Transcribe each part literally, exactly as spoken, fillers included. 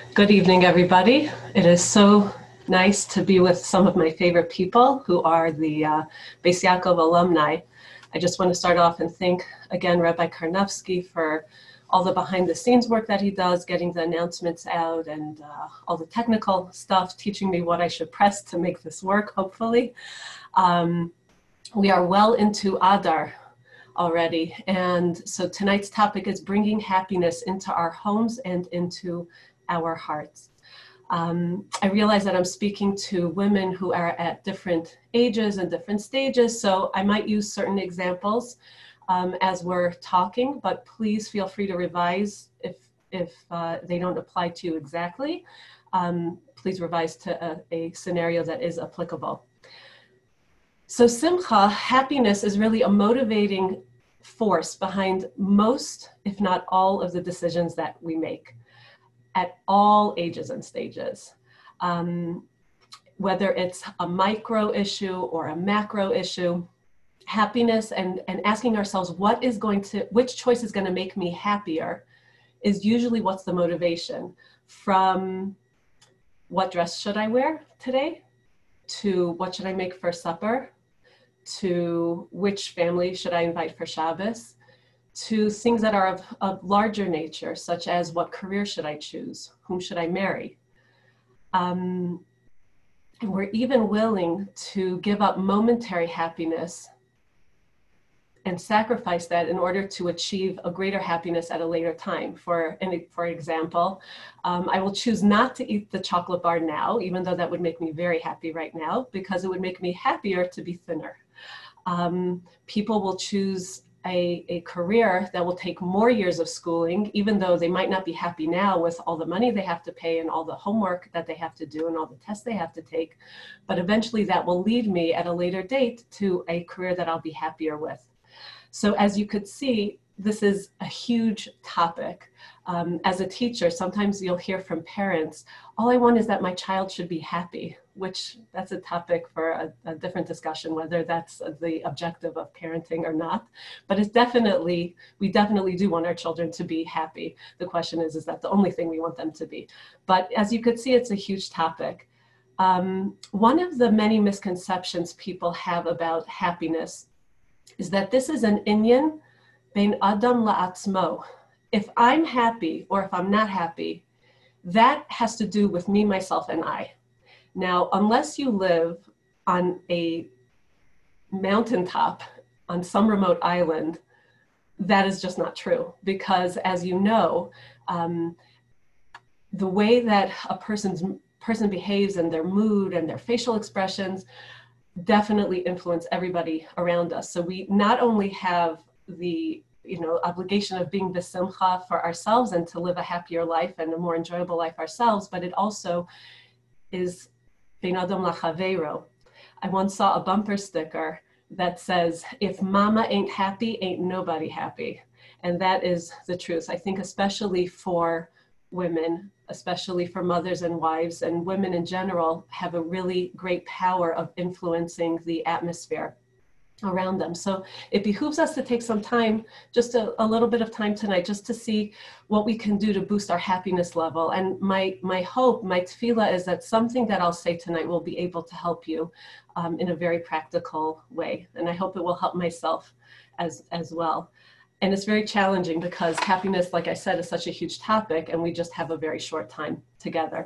Good evening, everybody. It is so nice to be with some of my favorite people who are the uh, Beis Yaakov alumni. I just want to start off and thank again Rabbi Karnofsky for all the behind the scenes work that he does, getting the announcements out and uh, all the technical stuff, teaching me what I should press to make this work, hopefully. Um, we are well into Adar already. And so tonight's topic is bringing happiness into our homes and into our hearts. Um, I realize that I'm speaking to women who are at different ages and different stages, so I might use certain examples um, as we're talking, but please feel free to revise if, if uh, they don't apply to you exactly. Um, please revise to a, a scenario that is applicable. So simcha, happiness, is really a motivating force behind most, if not all, of the decisions that we make at all ages and stages. Um, whether it's a micro issue or a macro issue, happiness and, and asking ourselves what is going to, which choice is going to make me happier is usually what's the motivation. From what dress should I wear today, to what should I make for supper, to which family should I invite for Shabbos, to things that are of, of larger nature, such as what career should I choose, whom should I marry. Um, and we're even willing to give up momentary happiness and sacrifice that in order to achieve a greater happiness at a later time. For, for example, um, I will choose not to eat the chocolate bar now, even though that would make me very happy right now, because it would make me happier to be thinner. Um, people will choose a, a career that will take more years of schooling, even though they might not be happy now with all the money they have to pay and all the homework that they have to do and all the tests they have to take. But eventually that will lead me at a later date to a career that I'll be happier with. So as you could see, this is a huge topic. Um, as a teacher, sometimes you'll hear from parents, all I want is that my child should be happy, which that's a topic for a, a different discussion, whether that's the objective of parenting or not. But it's definitely, we definitely do want our children to be happy. The question is, is that the only thing we want them to be? But as you could see, it's a huge topic. Um, one of the many misconceptions people have about happiness is that this is an inyan bein adam la'atzmo. If I'm happy or if I'm not happy, that has to do with me, myself, and I. Now, unless you live on a mountaintop on some remote island, that is just not true. Because as you know, um, the way that a person's person behaves and their mood and their facial expressions definitely influence everybody around us. So we not only have the you know, obligation of being besimcha for ourselves and to live a happier life and a more enjoyable life ourselves, but it also is bein adam lachaveiro. I once saw a bumper sticker that says, if mama ain't happy, ain't nobody happy. And that is the truth. I think especially for women, especially for mothers and wives, and women in general have a really great power of influencing the atmosphere around them. So it behooves us to take some time, just a, a little bit of time tonight, just to see what we can do to boost our happiness level. And my, my hope, my tefillah is that something that I'll say tonight will be able to help you um, in a very practical way. And I hope it will help myself as, as well. And it's very challenging because happiness, like I said, is such a huge topic and we just have a very short time together.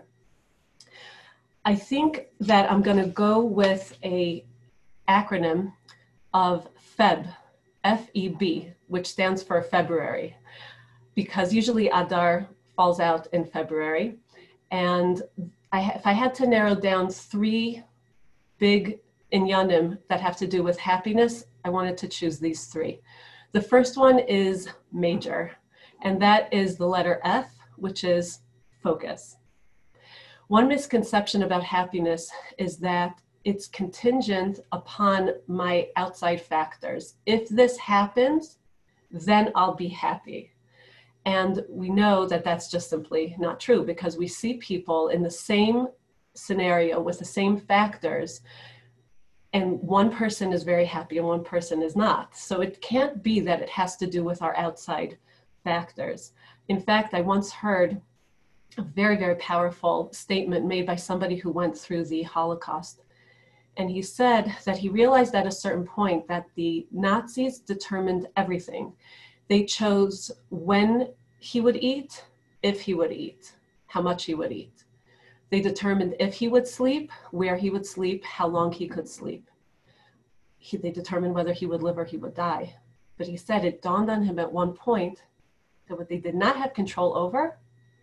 I think that I'm going to go with a acronym of Feb, F E B, which stands for February, because usually Adar falls out in February. And I, if I had to narrow down three big inyanim that have to do with happiness, I wanted to choose these three. The first one is major, and that is the letter F, which is focus. One misconception about happiness is that it's contingent upon my outside factors. If this happens, then I'll be happy. And we know that that's just simply not true, because we see people in the same scenario with the same factors, and one person is very happy and one person is not. So it can't be that it has to do with our outside factors. In fact, I once heard a very, very powerful statement made by somebody who went through the Holocaust. And he said that he realized at a certain point that the Nazis determined everything. They chose when he would eat, if he would eat, how much he would eat. They determined if he would sleep, where he would sleep, how long he could sleep. He, they determined whether he would live or he would die. But he said it dawned on him at one point that what they did not have control over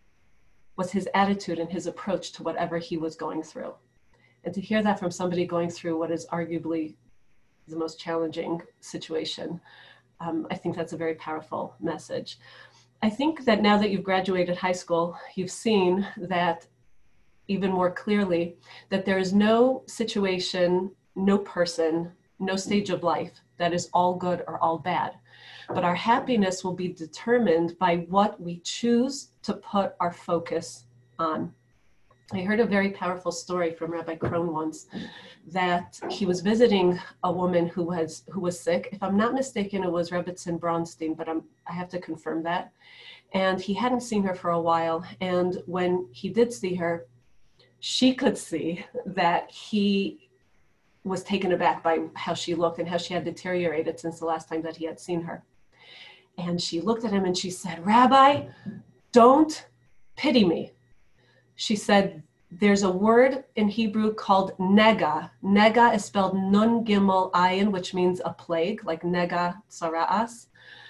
was his attitude and his approach to whatever he was going through. And to hear that from somebody going through what is arguably the most challenging situation, um, I think that's a very powerful message. I think that now that you've graduated high school, you've seen that even more clearly that there is no situation, no person, no stage of life that is all good or all bad. But our happiness will be determined by what we choose to put our focus on. I heard a very powerful story from Rabbi Krohn once, that he was visiting a woman who was who was sick. If I'm not mistaken, it was Rebbetzin Bronstein, but I'm, I have to confirm that. And he hadn't seen her for a while. And when he did see her, she could see that he was taken aback by how she looked and how she had deteriorated since the last time that he had seen her. And she looked at him and she said, "Rabbi, don't pity me." She said, there's a word in Hebrew called nega. Nega is spelled nun gimel ayin, which means a plague, like nega tzara'as.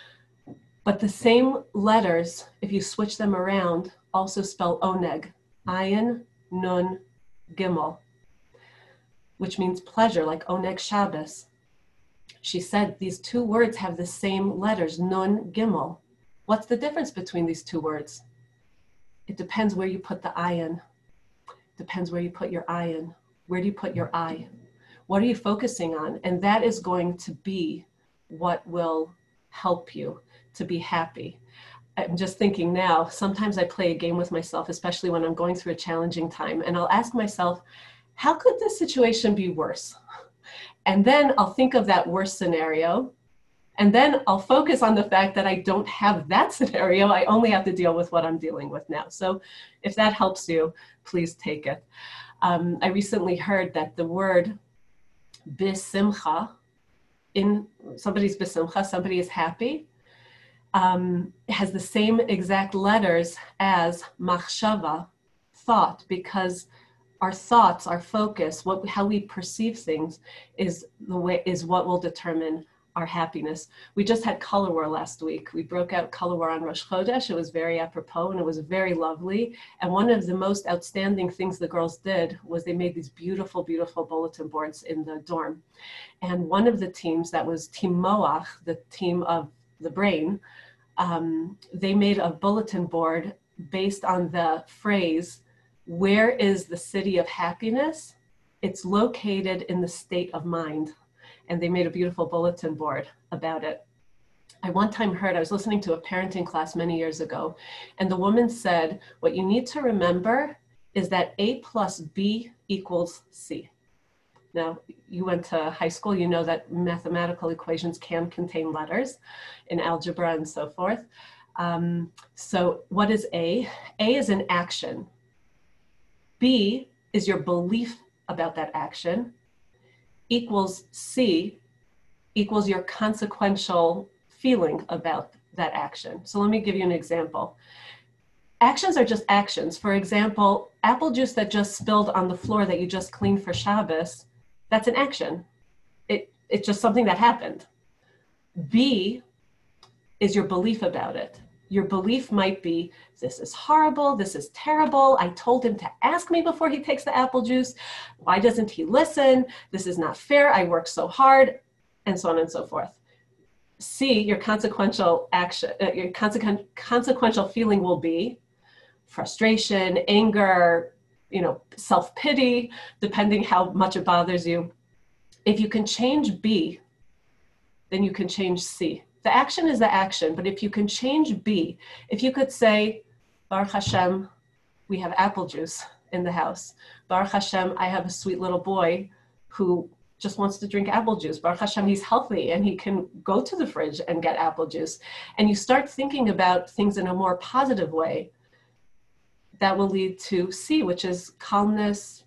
But the same letters, if you switch them around, also spell oneg, ayin, nun, gimel, which means pleasure, like oneg Shabbos. She said these two words have the same letters, nun, gimel. What's the difference between these two words? It depends where you put the ayin. Depends where you put your ayin. Where do you put your eye? What are you focusing on? And that is going to be what will help you to be happy. I'm just thinking now, sometimes I play a game with myself, especially when I'm going through a challenging time, and I'll ask myself, how could this situation be worse? And then I'll think of that worst scenario, and then I'll focus on the fact that I don't have that scenario. I only have to deal with what I'm dealing with now. So if that helps you, please take it. Um, I recently heard that the word bisimcha, in somebody's bisimcha, somebody is happy, um, has the same exact letters as machshava, thought, because our thoughts, our focus, what, how we perceive things is the way, is what will determine our happiness. We just had Color War last week. We broke out Color War on Rosh Chodesh. It was very apropos and it was very lovely. And one of the most outstanding things the girls did was they made these beautiful, beautiful bulletin boards in the dorm. And one of the teams, that was Team Moach, the team of the brain, um, they made a bulletin board based on the phrase, "Where is the city of happiness? It's located in the state of mind." And they made a beautiful bulletin board about it. I one time heard, I was listening to a parenting class many years ago, and the woman said, what you need to remember is that A plus B equals C. Now, you went to high school, you know that mathematical equations can contain letters in algebra and so forth. Um, so what is A? A is an action. B is your belief about that action, equals C, equals your consequential feeling about that action. So let me give you an example. Actions are just actions. For example, apple juice that just spilled on the floor that you just cleaned for Shabbos, that's an action. It, it's just something that happened. B is your belief about it. Your belief might be, this is horrible, this is terrible, I told him to ask me before he takes the apple juice, why doesn't he listen, this is not fair, I worked so hard, and so on and so forth. C, your consequential action, uh, your consequent, consequential feeling will be frustration, anger, you know, self-pity, depending how much it bothers you. If you can change B, then you can change C. The action is the action, but if you can change B, if you could say, Baruch Hashem, we have apple juice in the house. Baruch Hashem, I have a sweet little boy who just wants to drink apple juice. Baruch Hashem, he's healthy and he can go to the fridge and get apple juice. And you start thinking about things in a more positive way. that will lead to C, which is calmness,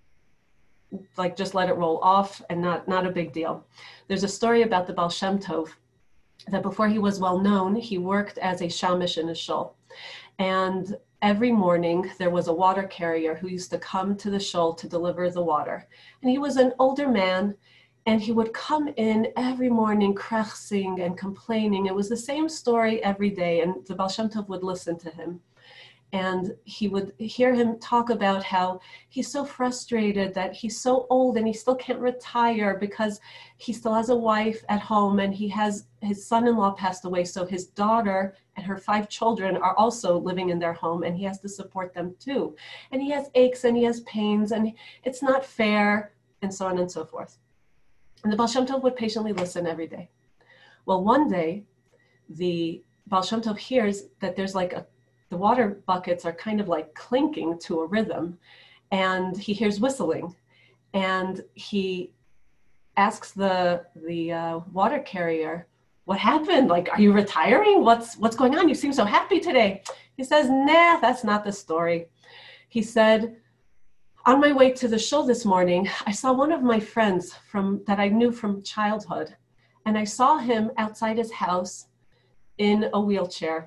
like just let it roll off and not, not a big deal. There's a story about the Baal Shem Tov that before he was well known, he worked as a shamish in a shul. And every morning there was a water carrier who used to come to the shul to deliver the water. And he was an older man, and he would come in every morning krechsing and complaining. It was the same story every day, and the Baal Shem Tov would listen to him. And he would hear him talk about how he's so frustrated that he's so old and he still can't retire because he still has a wife at home, and he has his son-in-law passed away. So his daughter and her five children are also living in their home, and he has to support them too. And he has aches and he has pains, and it's not fair, and so on and so forth. And the Baal Shem Tov would patiently listen every day. Well, one day, the Baal Shem Tov hears that there's like a the water buckets are kind of like clinking to a rhythm, and he hears whistling, and he asks the the uh, water carrier, "What happened? Like, are you retiring? What's what's going on? You seem so happy today." He says, "Nah, that's not the story." He said, "On my way to the shul this morning, I saw one of my friends from that I knew from childhood, and I saw him outside his house in a wheelchair.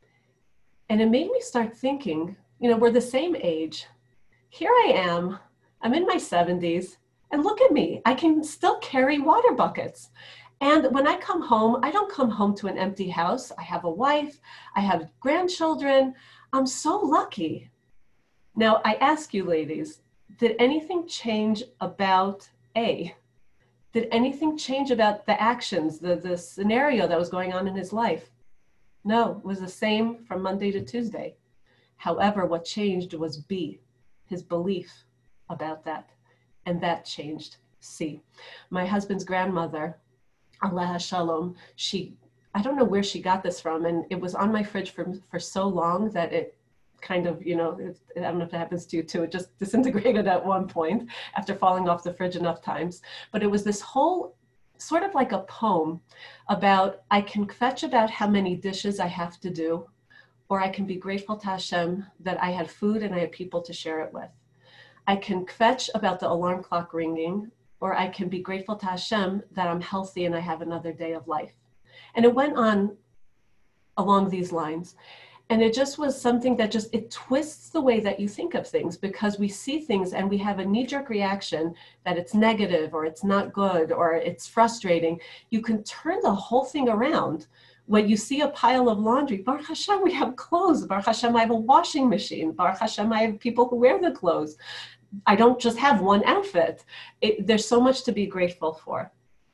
And it made me start thinking, you know, we're the same age. Here I am, I'm in my seventies, and look at me, I can still carry water buckets. And when I come home, I don't come home to an empty house. I have a wife, I have grandchildren. I'm so lucky." Now, I ask you ladies, did anything change about A? Did anything change about the actions, the, the scenario that was going on in his life? No, it was the same from Monday to Tuesday. However, what changed was B, his belief about that. And that changed C. My husband's grandmother, Aleha Shalom, she, I don't know where she got this from, and it was on my fridge for, for so long that it kind of, you know, it, I don't know if it happens to you too, it just disintegrated at one point after falling off the fridge enough times. But it was this whole sort of like a poem about, I can kvetch about how many dishes I have to do, or I can be grateful to Hashem that I had food and I had people to share it with. I can kvetch about the alarm clock ringing, or I can be grateful to Hashem that I'm healthy and I have another day of life. And it went on along these lines. And it just was something that just, it twists the way that you think of things, because we see things and we have a knee-jerk reaction that it's negative or it's not good or it's frustrating. You can turn the whole thing around. When you see a pile of laundry, Baruch Hashem, we have clothes. Baruch Hashem, I have a washing machine. Baruch Hashem, I have people who wear the clothes. I don't just have one outfit. It, there's so much to be grateful for.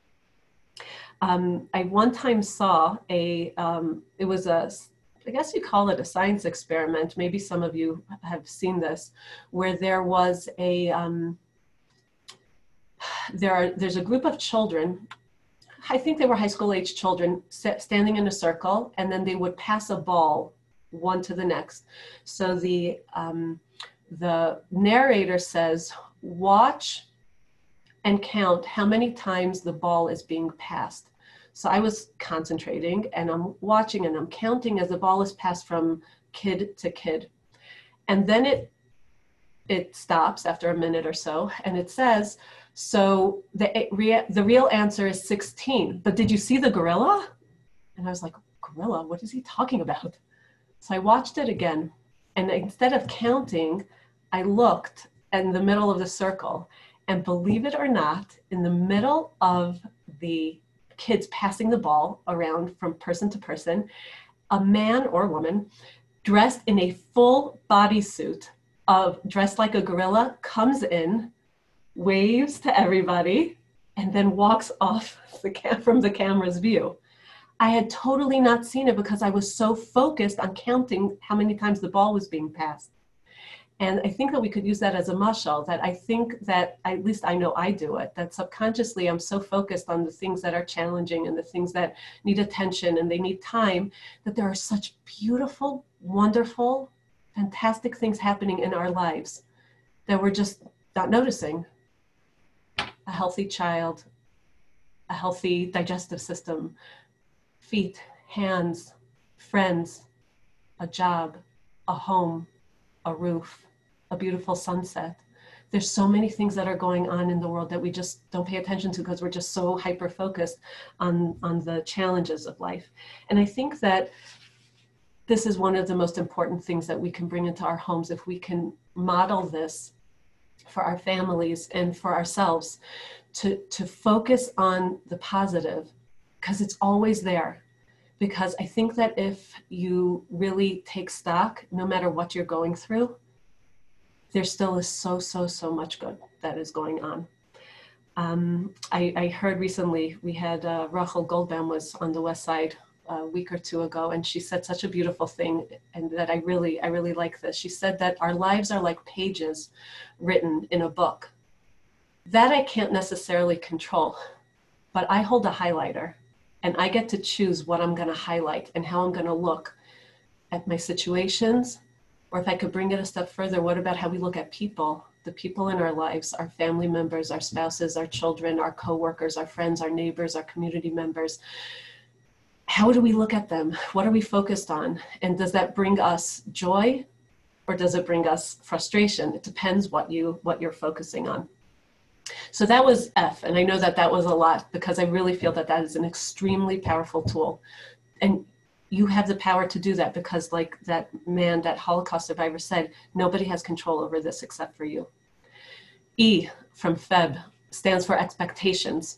Um, I one time saw a, um, it was a, I guess you call it a science experiment. Maybe some of you have seen this, where there was a, um, there are, there's a group of children, I think they were high school age children, standing in a circle, and then they would pass a ball one to the next. So the, um, the narrator says, watch and count how many times the ball is being passed. So I was concentrating and I'm watching and I'm counting as the ball is passed from kid to kid. And then it it stops after a minute or so, and it says, so the, the real answer is sixteen, but did you see the gorilla? And I was like, gorilla, what is he talking about? So I watched it again, and instead of counting, I looked in the middle of the circle, and believe it or not, in the middle of the kids passing the ball around from person to person, a man or woman dressed in a full bodysuit of dressed like a gorilla comes in, waves to everybody, and then walks off the cam- from the camera's view. I had totally not seen it because I was so focused on counting how many times the ball was being passed. And I think that we could use that as a mashal, that I think that, at least I know I do it, that subconsciously I'm so focused on the things that are challenging and the things that need attention and they need time, that there are such beautiful, wonderful, fantastic things happening in our lives that we're just not noticing. A healthy child, a healthy digestive system, feet, hands, friends, a job, a home, a roof, a beautiful sunset. There's so many things that are going on in the world that we just don't pay attention to because we're just so hyper-focused on, on the challenges of life. And I think that this is one of the most important things that we can bring into our homes if we can model this for our families and for ourselves, to, to focus on the positive, because it's always there. Because I think that if you really take stock, no matter what you're going through, there still is so, so, so much good that is going on. Um, I, I heard recently, we had uh, Rachel Goldbaum was on the West Side a week or two ago, and she said such a beautiful thing, and that I really, I really like this. She said that our lives are like pages written in a book. That I can't necessarily control, but I hold a highlighter, and I get to choose what I'm gonna highlight and how I'm gonna look at my situations. Or if I could bring it a step further, what about how we look at people, the people in our lives, our family members, our spouses, our children, our coworkers, our friends, our neighbors, our community members. How do we look at them? What are we focused on? And does that bring us joy, or does it bring us frustration? It depends what, you, what you're focusing on. So that was F, and I know that that was a lot, because I really feel that that is an extremely powerful tool. And you have the power to do that, because like that man, that Holocaust survivor said, nobody has control over this except for you. E from Feb stands for expectations.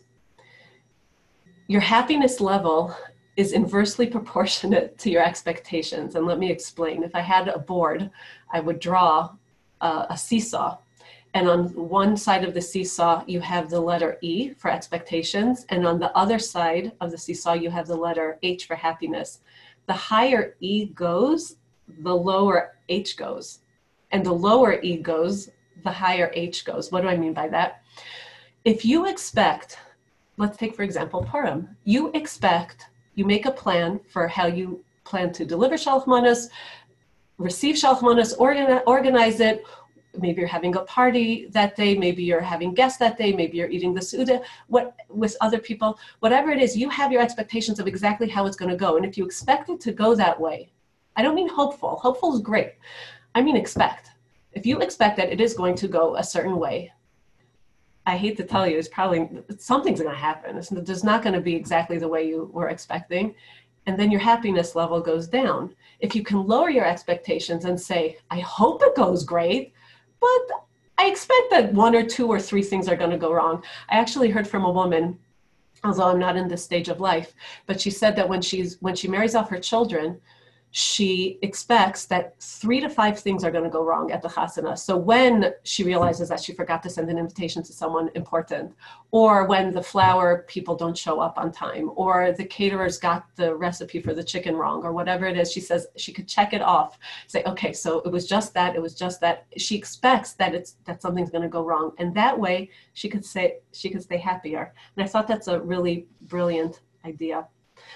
Your happiness level is inversely proportionate to your expectations. And let me explain. If I had a board, I would draw a, a seesaw. And on one side of the seesaw, you have the letter E for expectations. And on the other side of the seesaw, you have the letter H for happiness. The higher E goes, the lower H goes. And the lower E goes, the higher H goes. What do I mean by that? If you expect, let's take, for example, Purim. You expect, you make a plan for how you plan to deliver Shalach Manos, receive Shalach Manos, organize, organize it. Maybe you're having a party that day, maybe you're having guests that day, maybe you're eating the Suda what, with other people. Whatever it is, you have your expectations of exactly how it's going to go. And if you expect it to go that way, I don't mean hopeful. Hopeful is great. I mean expect. If you expect that it is going to go a certain way, I hate to tell you, it's probably, something's going to happen. It's just not going to be exactly the way you were expecting. And then your happiness level goes down. If you can lower your expectations and say, I hope it goes great, but I expect that one or two or three things are going to go wrong. I actually heard from a woman, although I'm not in this stage of life, but she said that when she's when she marries off her children, she expects that three to five things are going to go wrong at the chasana. So when she realizes that she forgot to send an invitation to someone important, or when the flower people don't show up on time, or the caterers got the recipe for the chicken wrong, or whatever it is, she says she could check it off, say, okay, so it was just that, it was just that. She expects that it's that something's going to go wrong, and that way she could say she could stay happier. And I thought that's a really brilliant idea.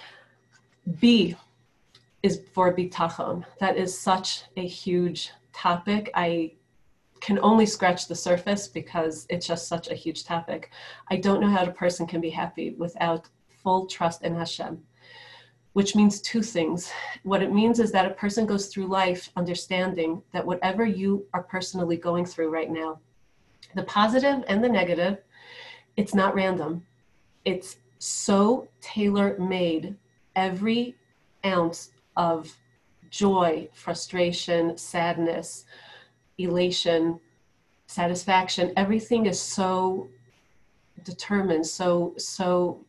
B is for bitachon. That is such a huge topic. I can only scratch the surface because it's just such a huge topic. I don't know how a person can be happy without full trust in Hashem, which means two things. What it means is that a person goes through life understanding that whatever you are personally going through right now, the positive and the negative, it's not random. It's so tailor-made. Every ounce of joy, frustration, sadness, elation, satisfaction, everything is so determined, so, so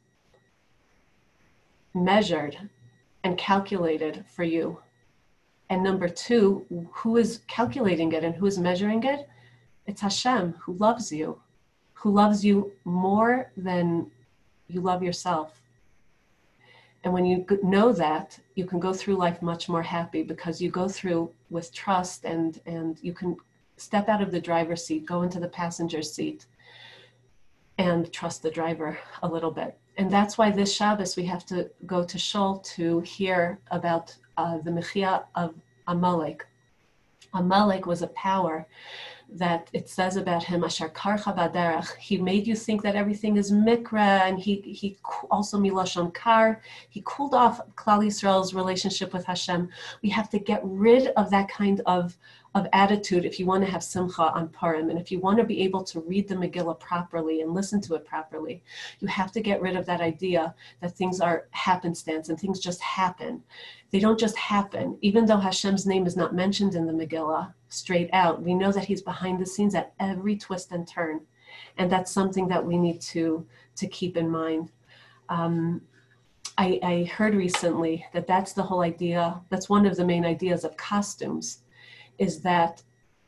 measured and calculated for you. And number two, who is calculating it and who is measuring it? It's Hashem, who loves you, who loves you more than you love yourself. And when you know that, you can go through life much more happy, because you go through with trust, and, and you can step out of the driver's seat, go into the passenger seat, and trust the driver a little bit. And that's why this Shabbos we have to go to Shul to hear about uh, the Mechia of Amalek. Amalek was a power that it says about him, Ashar karcha baderech. He made you think that everything is mikra, and he he also milashon kar. He cooled off Klal Yisrael's relationship with Hashem. We have to get rid of that kind of of attitude if you want to have simcha on Purim, and if you want to be able to read the Megillah properly and listen to it properly, you have to get rid of that idea that things are happenstance and things just happen. They don't just happen. Even though Hashem's name is not mentioned in the Megillah straight out, we know that he's behind the scenes at every twist and turn. And that's something that we need to, to keep in mind. Um, I, I heard recently that that's the whole idea, that's one of the main ideas of costumes, is that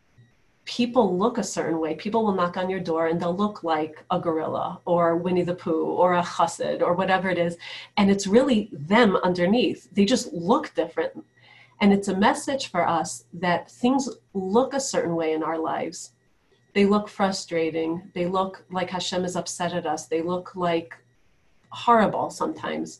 people look a certain way. People will knock on your door and they'll look like a gorilla or Winnie the Pooh or a chassid or whatever it is. And it's really them underneath. They just look different. And it's a message for us that things look a certain way in our lives. They look frustrating. They look like Hashem is upset at us. They look like horrible sometimes.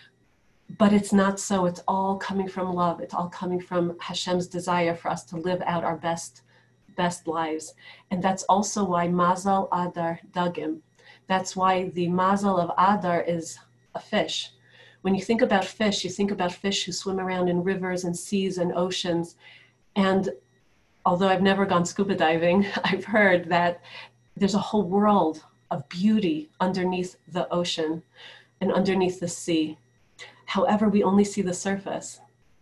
But it's not so. It's all coming from love. It's all coming from Hashem's desire for us to live out our best, best lives. And that's also why Mazal Adar Dagim. That's why the Mazal of Adar is a fish. When you think about fish, you think about fish who swim around in rivers and seas and oceans. And although I've never gone scuba diving, I've heard that there's a whole world of beauty underneath the ocean and underneath the sea. However, we only see the surface.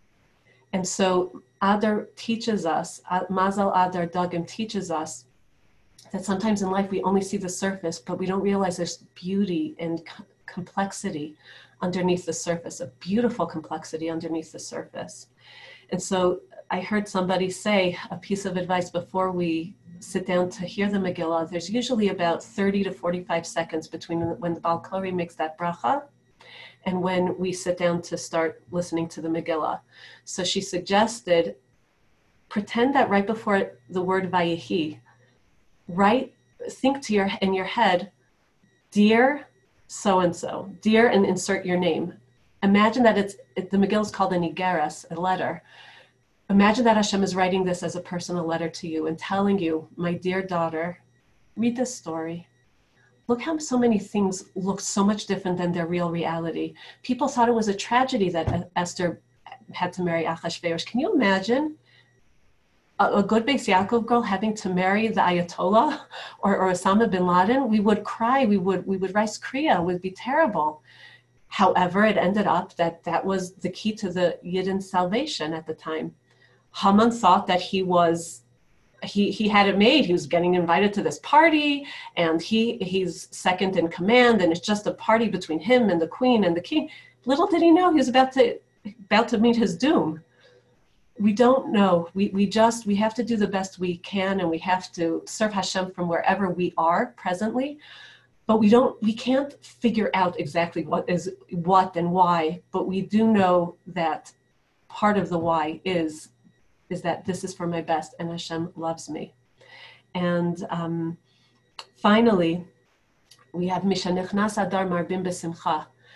And so Adar teaches us, Mazal Adar Dagim teaches us that sometimes in life we only see the surface, but we don't realize there's beauty and co- complexity underneath the surface, a beautiful complexity underneath the surface. And so I heard somebody say a piece of advice before we sit down to hear the Megillah. There's usually about thirty to forty-five seconds between when the Baal Kori makes that bracha and when we sit down to start listening to the Megillah. So she suggested, pretend that right before the word Vayehi, right, think to your in your head, dear so-and-so, dear, and insert your name. Imagine that it's, it, the Megillah is called an Igeres, a letter. Imagine that Hashem is writing this as a personal letter to you and telling you, my dear daughter, read this story. Look how so many things look so much different than their real reality. People thought it was a tragedy that Esther had to marry Achashverosh. Can you imagine a, a good Beis Yaakov girl having to marry the Ayatollah or, or Osama bin Laden? We would cry, we would we would rise kriya, it would be terrible. However, it ended up that that was the key to the Yidden salvation at the time. Haman thought that he was He he had it made. He was getting invited to this party, and he he's second in command, and it's just a party between him and the queen and the king. Little did he know he was about to about to meet his doom. We don't know. We we just we have to do the best we can, and we have to serve Hashem from wherever we are presently. But we don't we can't figure out exactly what is what and why. But we do know that part of the why is. is that this is for my best and Hashem loves me. And um, finally, we have Mishanichnas Adar Marbim B'Simcha.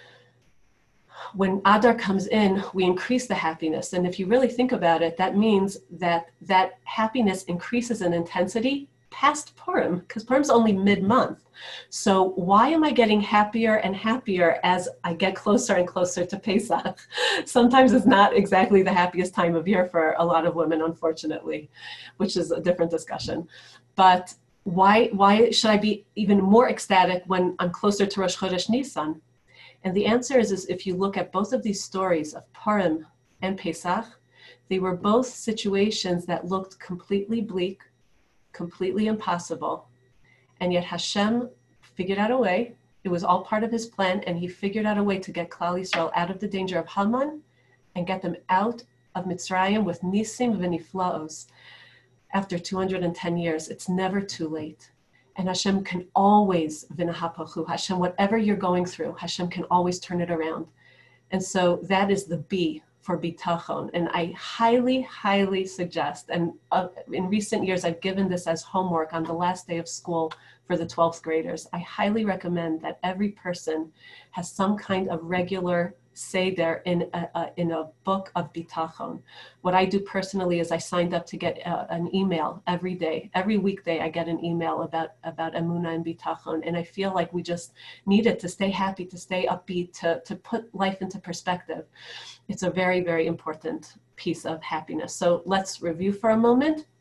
When Adar comes in, we increase the happiness. And if you really think about it, that means that that happiness increases in intensity past Purim, because Purim's only mid-month. So why am I getting happier and happier as I get closer and closer to Pesach? Sometimes it's not exactly the happiest time of year for a lot of women, unfortunately, which is a different discussion. But why why should I be even more ecstatic when I'm closer to Rosh Chodesh Nisan? And the answer is, is if you look at both of these stories of Purim and Pesach, they were both situations that looked completely bleak, completely impossible. And yet Hashem figured out a way. It was all part of his plan, and he figured out a way to get Klal Yisrael out of the danger of Haman and get them out of Mitzrayim with Nisim v'Niflaos. After two hundred ten years, it's never too late. And Hashem can always, v'nahapachu, Hashem, whatever you're going through, Hashem can always turn it around. And so that is the B for bitachon. And I highly, highly suggest, and uh, in recent years, I've given this as homework on the last day of school for the twelfth graders. I highly recommend that every person has some kind of regular seder in a, a, in a book of bitachon. What I do personally is I signed up to get uh, an email every day. Every weekday I get an email about, about emunah and bitachon. And I feel like we just need it to stay happy, to stay upbeat, to, to put life into perspective. It's a very, very important piece of happiness. So let's review for a moment.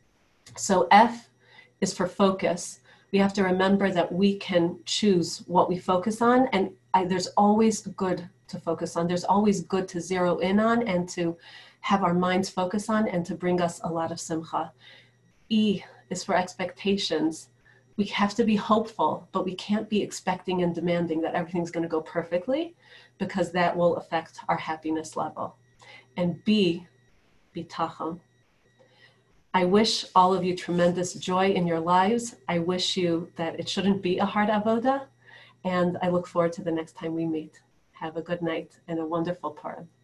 So F is for focus. We have to remember that we can choose what we focus on, and I, there's always good to focus on. There's always good to zero in on and to have our minds focus on and to bring us a lot of simcha. E is for expectations. We have to be hopeful, but we can't be expecting and demanding that everything's going to go perfectly, because that will affect our happiness level. And B, bitachon. I wish all of you tremendous joy in your lives. I wish you that it shouldn't be a hard avoda, and I look forward to the next time we meet. Have a good night and a wonderful Purim.